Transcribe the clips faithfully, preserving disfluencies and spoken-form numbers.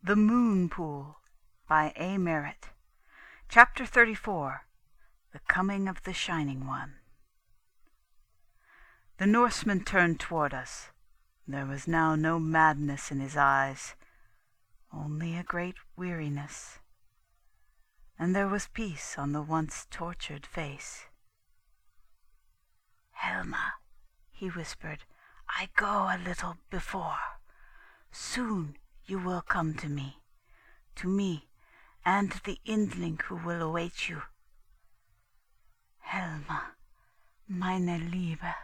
The Moon Pool by A. Merritt. Chapter thirty-four. The Coming of the Shining One. The Norseman turned toward us. There was now no madness in his eyes, only a great weariness, and there was peace on the once tortured face. "Helma," he whispered, "I go a little before. Soon you will come to me, to me and the Indling who will await you. Helma, meine Liebe."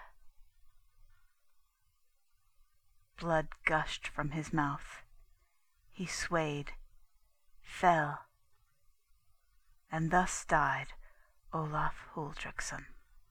Blood gushed from his mouth. He swayed, fell, and thus died Olaf Huldrexson.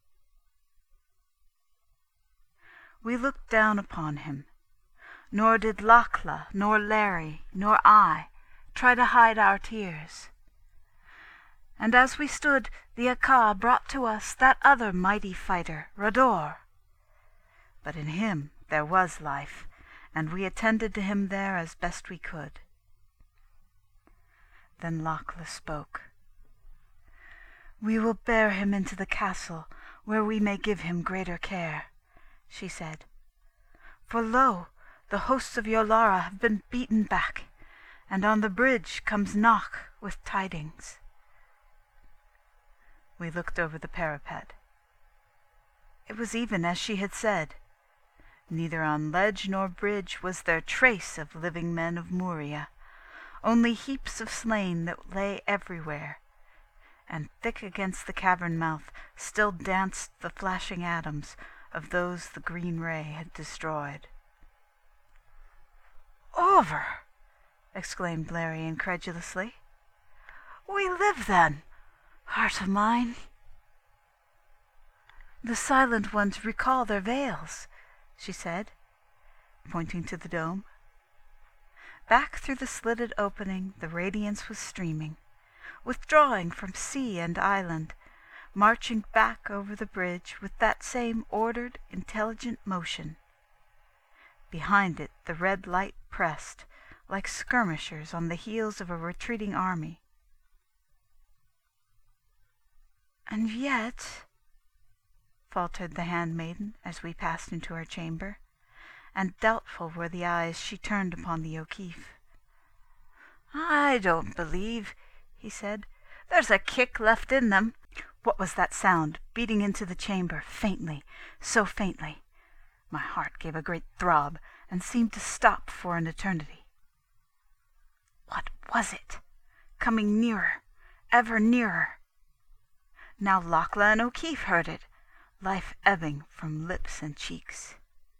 We looked down upon him, nor did Lachla, nor Larry, nor I try to hide our tears. And as we stood, the Aka brought to us that other mighty fighter, Rador. But in him there was life, and we attended to him there as best we could. Then Lachla spoke. "We will bear him into the castle, where we may give him greater care," she said. "For lo, the hosts of Yolara have been beaten back, and on the bridge comes Knock with tidings." We looked over the parapet. It was even as she had said. Neither on ledge nor bridge was there trace of living men of Muria, only heaps of slain that lay everywhere, and thick against the cavern mouth still danced the flashing atoms of those the green ray had destroyed. "Over!" exclaimed Larry incredulously. "We live then, heart of mine." "The Silent Ones recall their veils," she said, pointing to the dome. Back through the slitted opening the radiance was streaming, withdrawing from sea and island, marching back over the bridge with that same ordered, intelligent motion. Behind it the red light pressed, like skirmishers on the heels of a retreating army. "And yet," faltered the handmaiden as we passed into her chamber, and doubtful were the eyes she turned upon the O'Keefe. "I don't believe," he said, "there's a kick left in them." What was that sound beating into the chamber, faintly, so faintly? My heart gave a great throb, and seemed to stop for an eternity. What was it? Coming nearer, ever nearer. Now Lachla and O'Keefe heard it, life ebbing from lips and cheeks.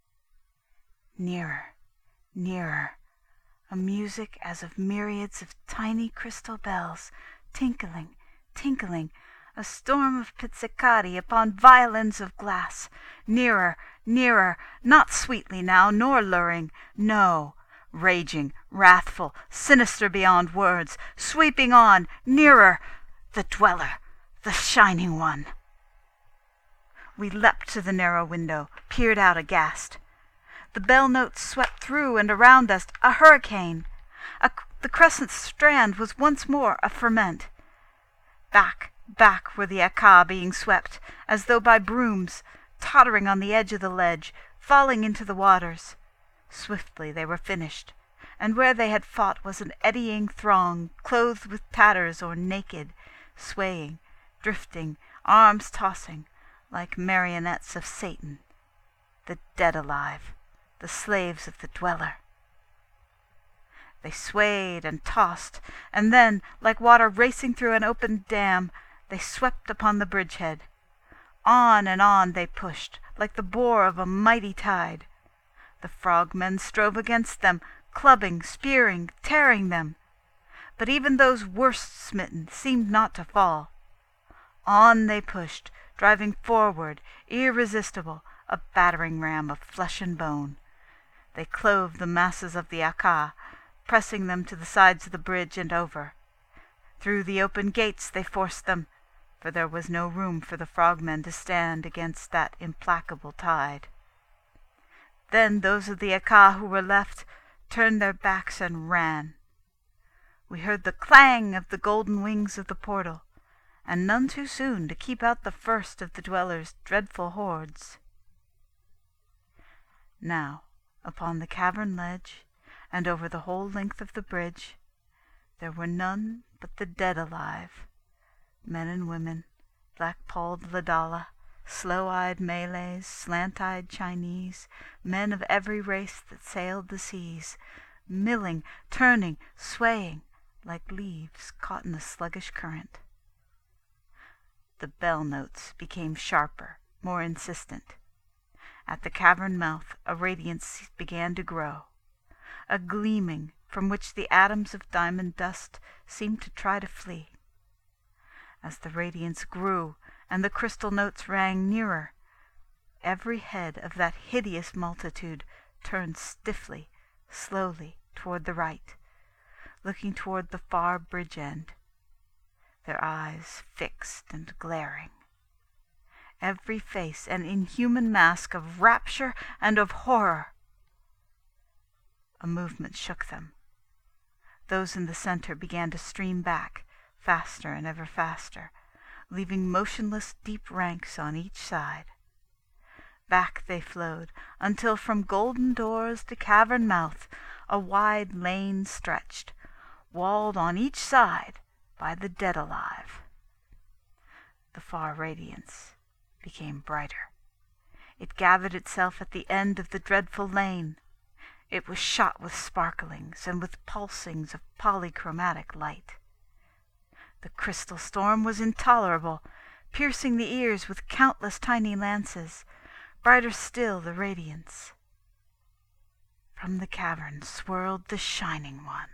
Nearer, nearer, a music as of myriads of tiny crystal bells, tinkling, tinkling, a storm of pizzicati upon violins of glass. Nearer, nearer, not sweetly now, nor luring, no, raging, wrathful, sinister beyond words, sweeping on, nearer, the Dweller, the Shining One. We leapt to the narrow window, peered out aghast. The bell notes swept through and around us, a hurricane. A, the crescent strand was once more a ferment. Back, back were the Aka being swept, as though by brooms, tottering on the edge of the ledge, falling into the waters. Swiftly they were finished, and where they had fought was an eddying throng, clothed with tatters or naked, swaying, drifting, arms tossing, like marionettes of Satan, the dead alive, the slaves of the Dweller. They swayed and tossed, and then, like water racing through an open dam, they swept upon the bridgehead. On and on they pushed, like the bore of a mighty tide. The frogmen strove against them, clubbing, spearing, tearing them. But even those worst smitten seemed not to fall. On they pushed, driving forward, irresistible, a battering ram of flesh and bone. They clove the masses of the Aka, pressing them to the sides of the bridge and over. Through the open gates they forced them, for there was no room for the frogmen to stand against that implacable tide. Then those of the Aka who were left turned their backs and ran. We heard the clang of the golden wings of the portal, and none too soon to keep out the first of the dwellers' dreadful hordes. Now, upon the cavern ledge, and over the whole length of the bridge, there were none but the dead alive, men and women, black-palled Ladala, slow-eyed Malays, slant-eyed Chinese, men of every race that sailed the seas, milling, turning, swaying, like leaves caught in a sluggish current. The bell notes became sharper, more insistent. At the cavern mouth a radiance began to grow, a gleaming from which the atoms of diamond dust seemed to try to flee. As the radiance grew and the crystal notes rang nearer, every head of that hideous multitude turned stiffly, slowly toward the right, looking toward the far bridge end, their eyes fixed and glaring. Every face an inhuman mask of rapture and of horror. A movement shook them. Those in the center began to stream back, faster and ever faster, leaving motionless deep ranks on each side. Back they flowed, until from golden doors to cavern mouth a wide lane stretched, walled on each side by the dead alive. The far radiance became brighter. It gathered itself at the end of the dreadful lane. It was shot with sparklings and with pulsings of polychromatic light. The crystal storm was intolerable, piercing the ears with countless tiny lances. Brighter still the radiance. From the cavern swirled the Shining One.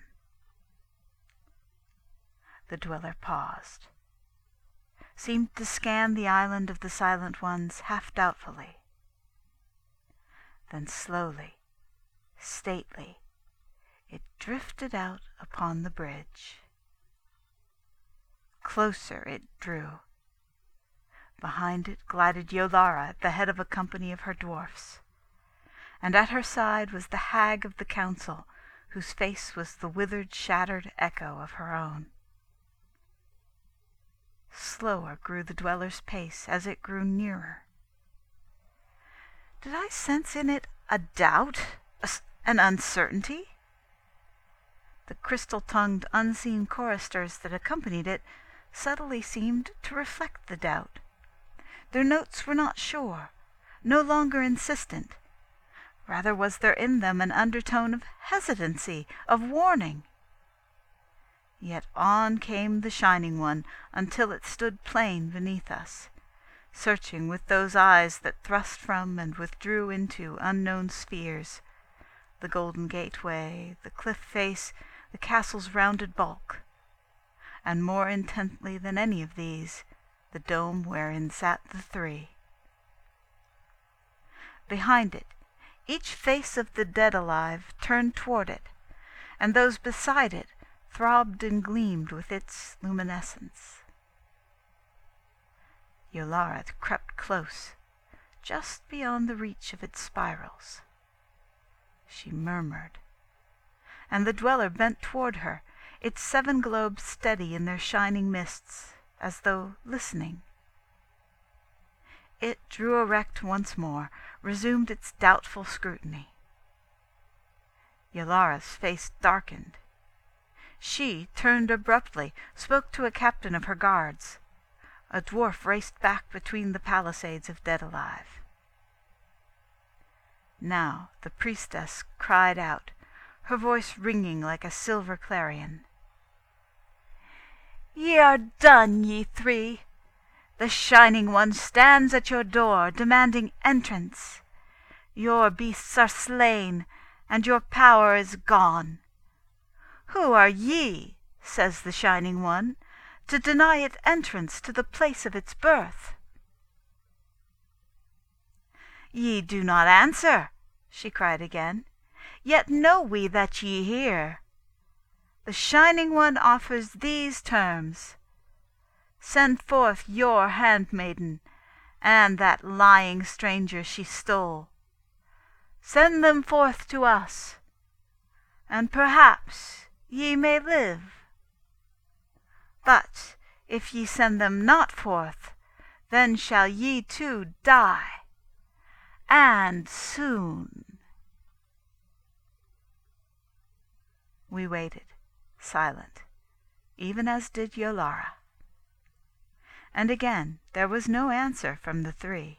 The dweller paused, seemed to scan the island of the Silent Ones half doubtfully. Then slowly, stately, it drifted out upon the bridge. Closer it drew. Behind it glided Yolara at the head of a company of her dwarfs, and at her side was the hag of the council, whose face was the withered, shattered echo of her own. Slower grew the dweller's pace as it grew nearer. Did I sense in it a doubt, a, an uncertainty? The crystal-tongued unseen choristers that accompanied it subtly seemed to reflect the doubt. Their notes were not sure, no longer insistent. Rather was there in them an undertone of hesitancy, of warning. Yet on came the Shining One until it stood plain beneath us, searching with those eyes that thrust from and withdrew into unknown spheres, the golden gateway, the cliff face, the castle's rounded bulk, and more intently than any of these, the dome wherein sat the three. Behind it, each face of the dead alive turned toward it, and those beside it throbbed and gleamed with its luminescence. Yolara crept close, just beyond the reach of its spirals. She murmured, and the dweller bent toward her, its seven globes steady in their shining mists, as though listening. It drew erect once more, resumed its doubtful scrutiny. Yolara's face darkened. She turned abruptly, spoke to a captain of her guards. A dwarf raced back between the palisades of dead alive. Now the priestess cried out, her voice ringing like a silver clarion. "Ye are done, ye three! The Shining One stands at your door, demanding entrance. Your beasts are slain, and your power is gone. Who are ye, says the Shining One, to deny it entrance to the place of its birth?" "Ye do not answer," she cried again. "Yet know we that ye hear. The Shining One offers these terms. Send forth your handmaiden, and that lying stranger she stole. Send them forth to us, and perhaps ye may live." But if ye send them not forth, then shall ye too die, and soon." We waited, silent, even as did Yolara. And again there was no answer from the three.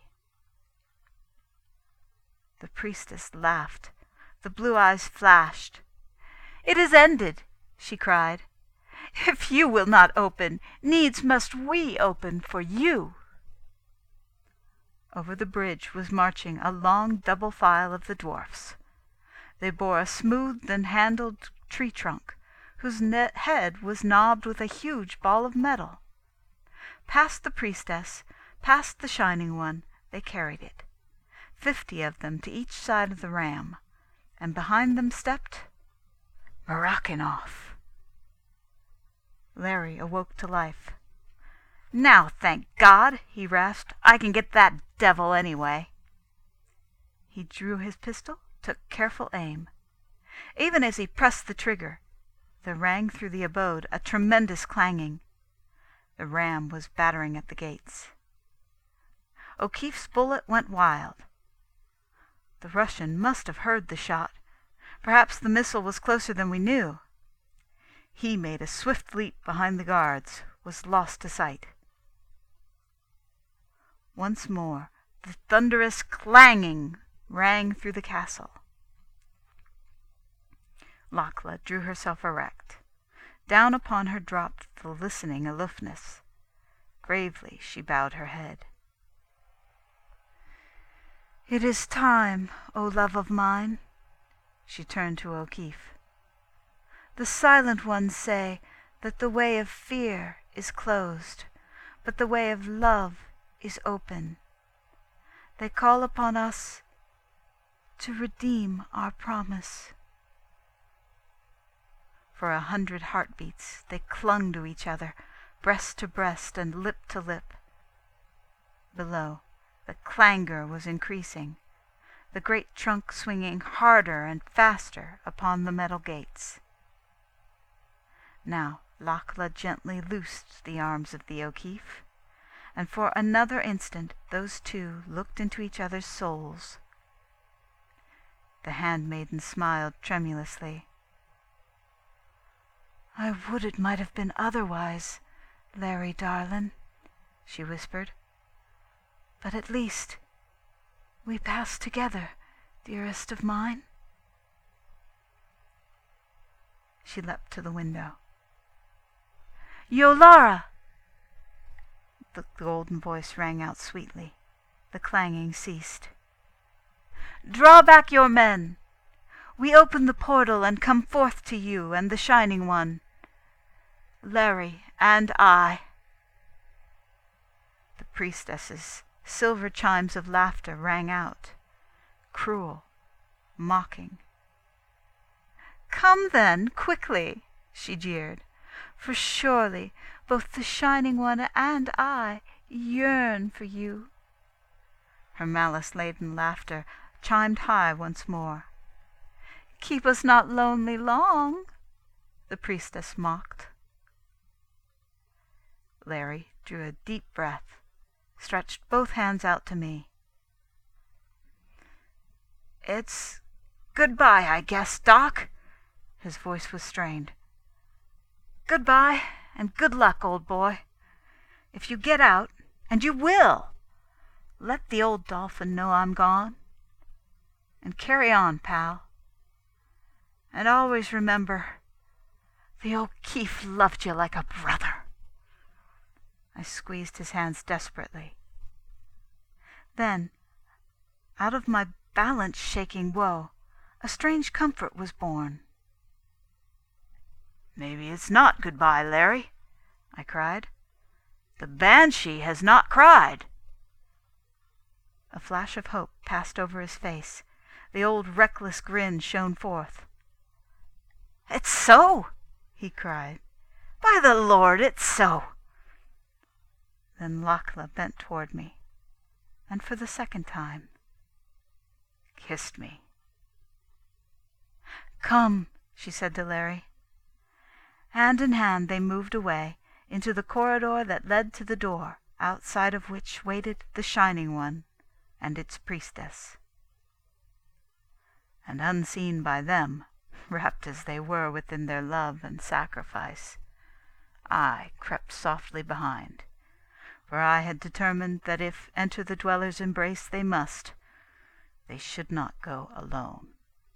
The priestess laughed. The blue eyes flashed. "It is ended," she cried. "If you will not open, needs must we open for you." Over the bridge was marching a long double file of the dwarfs. They bore a smoothed and handled tree trunk, whose head was knobbed with a huge ball of metal. Past the priestess, past the Shining One, they carried it, fifty of them to each side of the ram, and behind them stepped Marakinov. Larry awoke to life. "Now, thank God," he rasped, "I can get that devil anyway." He drew his pistol, took careful aim. Even as he pressed the trigger, there rang through the abode a tremendous clanging. The ram was battering at the gates. O'Keefe's bullet went wild. The Russian must have heard the shot. Perhaps the missile was closer than we knew. He made a swift leap behind the guards, was lost to sight. Once more the thunderous clanging rang through the castle. Lachla drew herself erect. Down upon her dropped the listening aloofness. Gravely she bowed her head. "It is time, O love of mine." She turned to O'Keefe. "The Silent Ones say that the way of fear is closed, but the way of love is open. They call upon us to redeem our promise." For a hundred heartbeats they clung to each other, breast to breast and lip to lip. Below, the clangor was increasing, the great trunk swinging harder and faster upon the metal gates. Now Lachla gently loosed the arms of the O'Keefe, and for another instant those two looked into each other's souls. The handmaiden smiled tremulously. "I would it might have been otherwise, Larry darlin'," she whispered. "But at least we pass together, dearest of mine." She leapt to the window. "Yolara!" The golden voice rang out sweetly. The clanging ceased. "Draw back your men! We open the portal and come forth to you and the Shining One. Larry and I." The priestess's silver chimes of laughter rang out, cruel, mocking. "Come then, quickly," she jeered, "for surely both the Shining One and I yearn for you." Her malice-laden laughter chimed high once more. "Keep us not lonely long," the priestess mocked. Larry drew a deep breath, stretched both hands out to me. "It's goodbye, I guess, Doc." His voice was strained. "Goodbye, and good luck, old boy. If you get out, and you will, let the old dolphin know I'm gone. And carry on, pal. And always remember, the O'Keefe loved you like a brother." I squeezed his hands desperately. Then, out of my balance-shaking woe, a strange comfort was born. "Maybe it's not goodbye, Larry," I cried. "The banshee has not cried." A flash of hope passed over his face. The old reckless grin shone forth. "It's so!" he cried. "By the Lord, it's so!" Then Lachla bent toward me, and for the second time kissed me. "Come," she said to Larry. Hand in hand they moved away, into the corridor that led to the door, outside of which waited the Shining One and its priestess. And unseen by them, wrapped as they were within their love and sacrifice, I crept softly behind, for I had determined that if enter the Dweller's embrace they must, they should not go alone.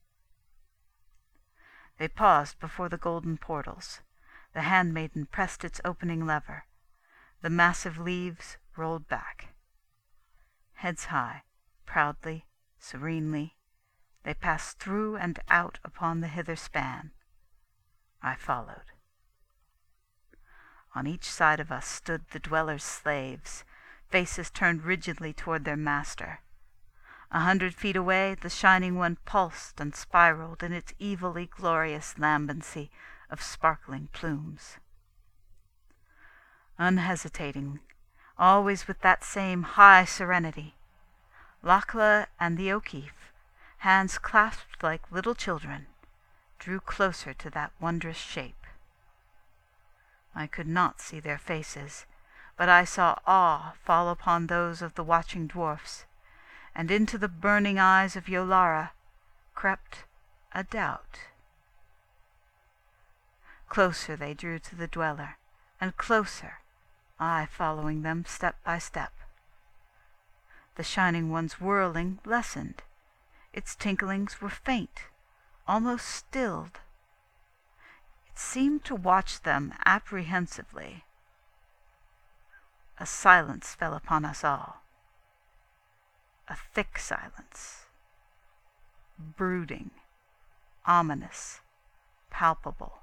They paused before the golden portals. The handmaiden pressed its opening lever. The massive leaves rolled back. Heads high, proudly, serenely, they passed through and out upon the hither span. I followed. On each side of us stood the Dweller's slaves, faces turned rigidly toward their master. A hundred feet away, the Shining One pulsed and spiraled in its evilly glorious lambency of sparkling plumes. Unhesitating, always with that same high serenity, Lachlan and the O'Keefe, hands clasped like little children, drew closer to that wondrous shape. I could not see their faces, but I saw awe fall upon those of the watching dwarfs, and into the burning eyes of Yolara crept a doubt. Closer they drew to the Dweller, and closer, I following them step by step. The Shining One's whirling lessened. Its tinklings were faint, almost stilled. It seemed to watch them apprehensively. A silence fell upon us all. A thick silence. Brooding, ominous, palpable.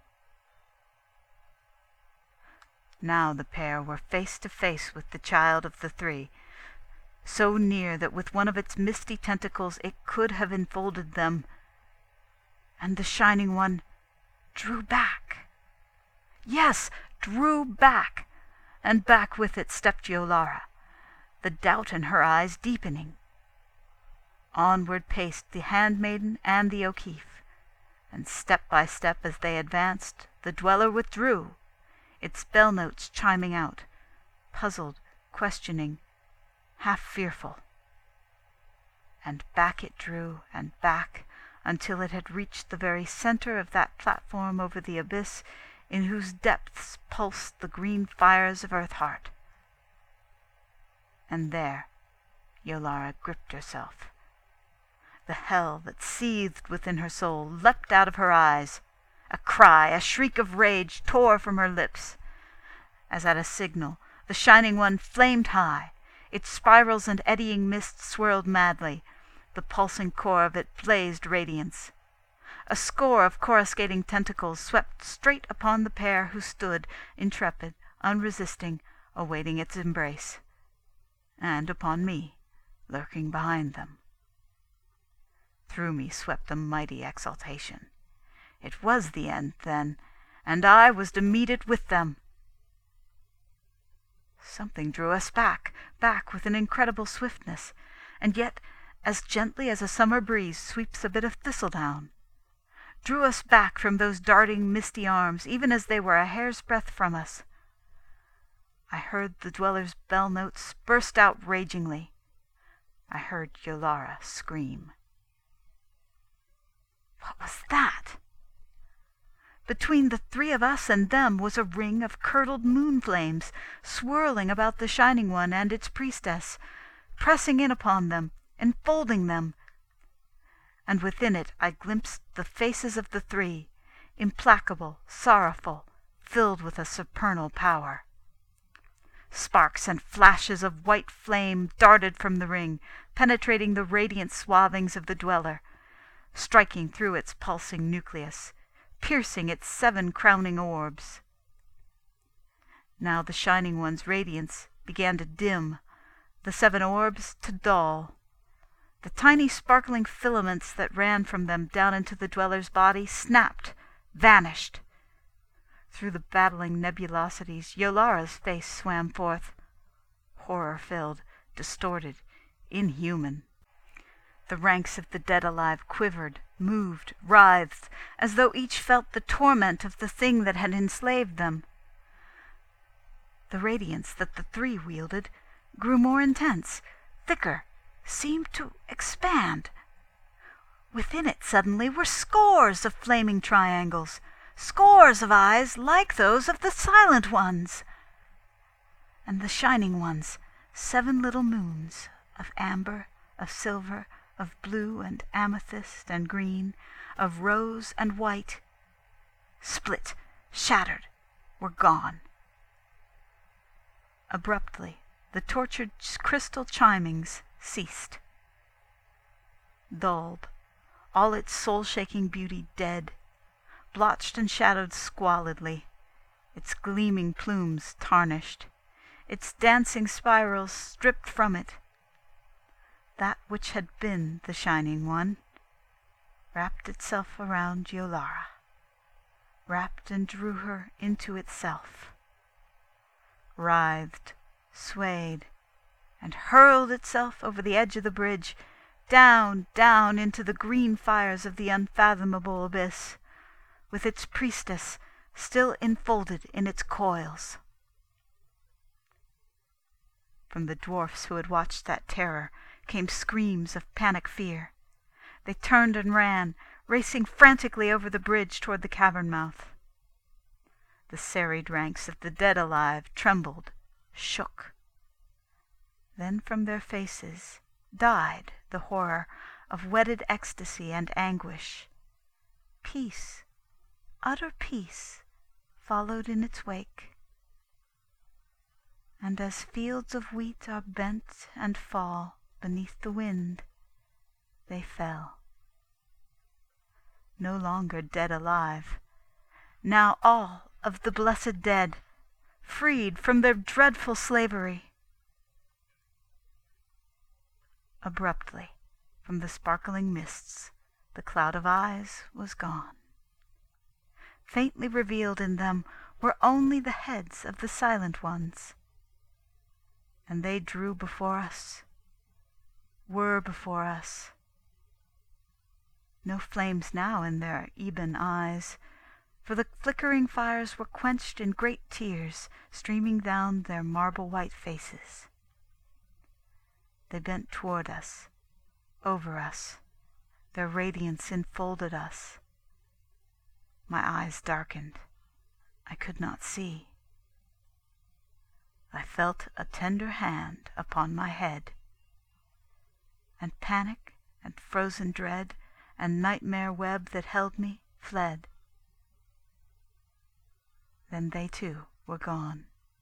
Now the pair were face to face with the child of the three, so near that with one of its misty tentacles it could have enfolded them, and the Shining One drew back. Yes, drew back, and back with it stepped Yolara, the doubt in her eyes deepening. Onward paced the handmaiden and the O'Keefe, and step by step as they advanced, the Dweller withdrew, its bell notes chiming out, puzzled, questioning, half fearful. And back it drew, and back, until it had reached the very center of that platform over the abyss in whose depths pulsed the green fires of Earthheart. And there Yolara gripped herself. The hell that seethed within her soul leapt out of her eyes. A cry, a shriek of rage tore from her lips. As at a signal, the Shining One flamed high. Its spirals and eddying mist swirled madly. The pulsing core of it blazed radiance. A score of coruscating tentacles swept straight upon the pair who stood, intrepid, unresisting, awaiting its embrace. And upon me, lurking behind them. Through me swept a mighty exultation. It was the end, then, and I was to meet it with them. Something drew us back, back with an incredible swiftness, and yet as gently as a summer breeze sweeps a bit of thistledown. Drew us back from those darting, misty arms, even as they were a hair's breadth from us. I heard the Dweller's bell notes burst out ragingly. I heard Yolara scream. What was that? Between the three of us and them was a ring of curdled moon flames, swirling about the Shining One and its priestess, pressing in upon them, enfolding them. And within it I glimpsed the faces of the three, implacable, sorrowful, filled with a supernal power. Sparks and flashes of white flame darted from the ring, penetrating the radiant swathings of the Dweller, striking through its pulsing nucleus, piercing its seven crowning orbs. Now the Shining One's radiance began to dim, the seven orbs to dull. The tiny sparkling filaments that ran from them down into the Dweller's body snapped, vanished. Through the battling nebulosities, Yolara's face swam forth, horror-filled, distorted, inhuman. The ranks of the dead alive quivered, moved, writhed, as though each felt the torment of the thing that had enslaved them. The radiance that the three wielded grew more intense, thicker, seemed to expand. Within it suddenly were scores of flaming triangles, scores of eyes like those of the Silent Ones. And the Shining Ones, seven little moons, of amber, of silver, of blue and amethyst and green, of rose and white, split, shattered, were gone. Abruptly, the tortured crystal chimings ceased. Dhulb, all its soul-shaking beauty dead, blotched and shadowed squalidly, its gleaming plumes tarnished, its dancing spirals stripped from it. That which had been the Shining One wrapped itself around Yolara, wrapped and drew her into itself, writhed, swayed, and hurled itself over the edge of the bridge, down, down into the green fires of the unfathomable abyss, with its priestess still enfolded in its coils. From the dwarfs who had watched that terror came screams of panic fear. They turned and ran, racing frantically over the bridge toward the cavern mouth. The serried ranks of the dead alive trembled, shook. Then from their faces died the horror of wedded ecstasy and anguish. Peace, utter peace, followed in its wake. And as fields of wheat are bent and fall beneath the wind, they fell. No longer dead alive, now all of the blessed dead, freed from their dreadful slavery. Abruptly, from the sparkling mists, the cloud of eyes was gone. Faintly revealed in them were only the heads of the Silent Ones. And they drew before us, were before us. No flames now in their ebon eyes, for the flickering fires were quenched in great tears streaming down their marble-white faces. They bent toward us, over us. Their radiance enfolded us. My eyes darkened. I could not see. I felt a tender hand upon my head, and panic and frozen dread and nightmare web that held me fled. Then they too were gone.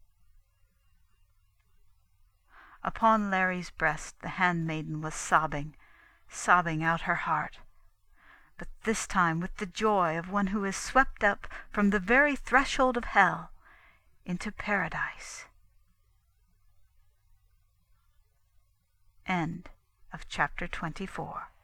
Upon Larry's breast the handmaiden was sobbing, sobbing out her heart, but this time with the joy of one who is swept up from the very threshold of hell into paradise. End of chapter twenty-four.